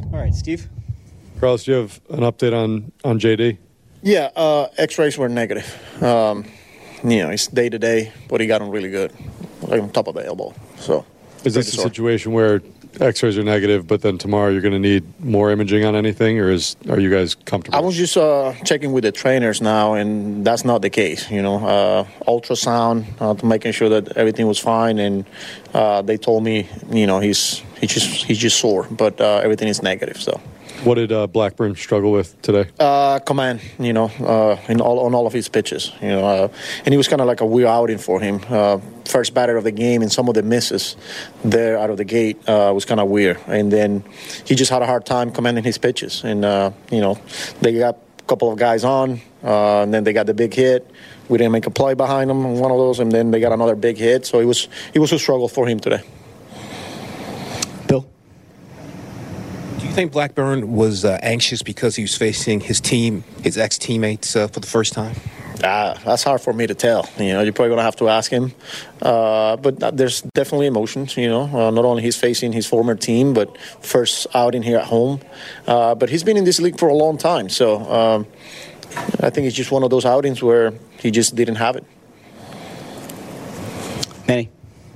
All right, Steve. Carlos, do you have an update on JD? Yeah, X-rays were negative. It's day-to-day, but he got him really good, like on top of the elbow. So, is this a situation where X-rays are negative, but then tomorrow you're going to need more imaging on anything, or are you guys comfortable? I was just checking with the trainers now, and that's not the case. Ultrasound, making sure that everything was fine, and they told me, he's just sore, but everything is negative. So. What did Blackburn struggle with today? Command, on all of his pitches, and it was kind of like a weird outing for him. First batter of the game, and some of the misses there out of the gate was kind of weird. And then he just had a hard time commanding his pitches. And, they got a couple of guys on, and then they got the big hit. We didn't make a play behind them on one of those, and then they got another big hit. So it was a struggle for him today. Bill? Do you think Blackburn was anxious because he was facing his team, his ex-teammates for the first time? That's hard for me to tell. You're probably going to have to ask him. But there's definitely emotions, Not only he's facing his former team, but first outing here at home. But he's been in this league for a long time. So I think it's just one of those outings where he just didn't have it. Manny?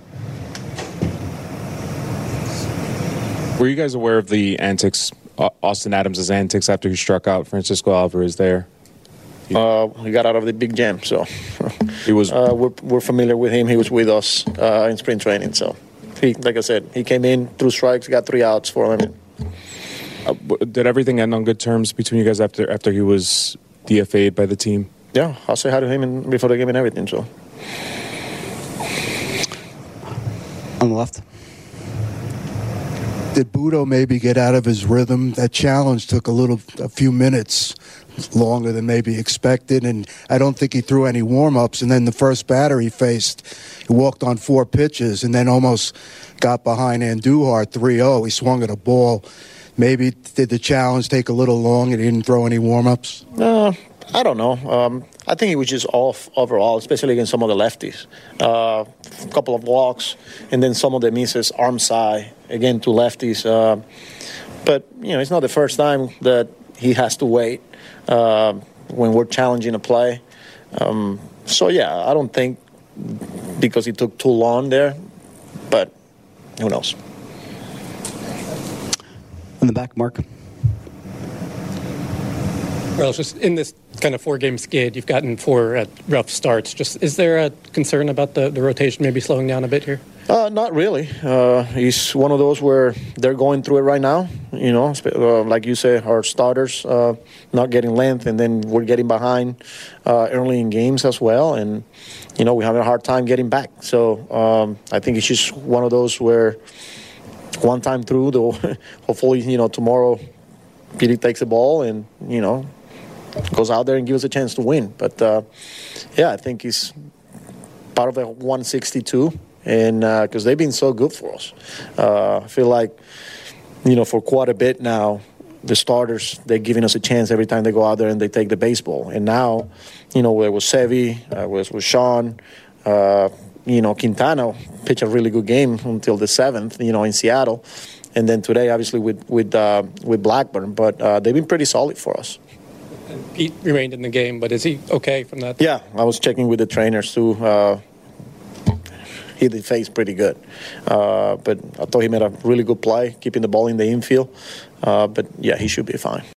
Were you guys aware of the antics, Austin Adams' antics after he struck out Francisco Alvarez there? He got out of the big jam, so he was. We're familiar with him. He was with us in spring training, so like I said, he came in, threw strikes, got 3 outs for him. Did everything end on good terms between you guys after he was DFA'd by the team? Yeah, I'll say hi to him before the game and everything. So on the left. Did Budo maybe get out of his rhythm? That challenge took a few minutes longer than maybe expected, and I don't think he threw any warm-ups. And then the first batter he faced, he walked on 4 pitches and then almost got behind Andujar 3-0. He swung at a ball. Maybe did the challenge take a little long and he didn't throw any warm-ups? I don't know. I think he was just off overall, especially against some of the lefties. A couple of walks, and then some of the misses, arm side, again, to lefties. But, it's not the first time that he has to wait when we're challenging a play. So, I don't think because he took too long there, but who knows. In the back, Mark. Well, it's just in this kind of 4-game skid, you've gotten 4 rough starts. Just is there a concern about the rotation maybe slowing down a bit here? Not really. It's one of those where they're going through it right now. Like you say, our starters not getting length, and then we're getting behind early in games as well. And, we're having a hard time getting back. So I think it's just one of those where one time through, though, hopefully, tomorrow Petey takes the ball and, goes out there and gives us a chance to win. But, I think he's part of a 162, and because they've been so good for us. I feel like, for quite a bit now, the starters, they're giving us a chance every time they go out there and they take the baseball. And now, where it was Sevy, with Sean, Quintana pitched a really good game until the 7th, in Seattle. And then today, obviously, with Blackburn. But they've been pretty solid for us. And Pete remained in the game, but is he okay from that? Yeah, I was checking with the trainers, too. He did face pretty good. But I thought he made a really good play, keeping the ball in the infield. But, he should be fine.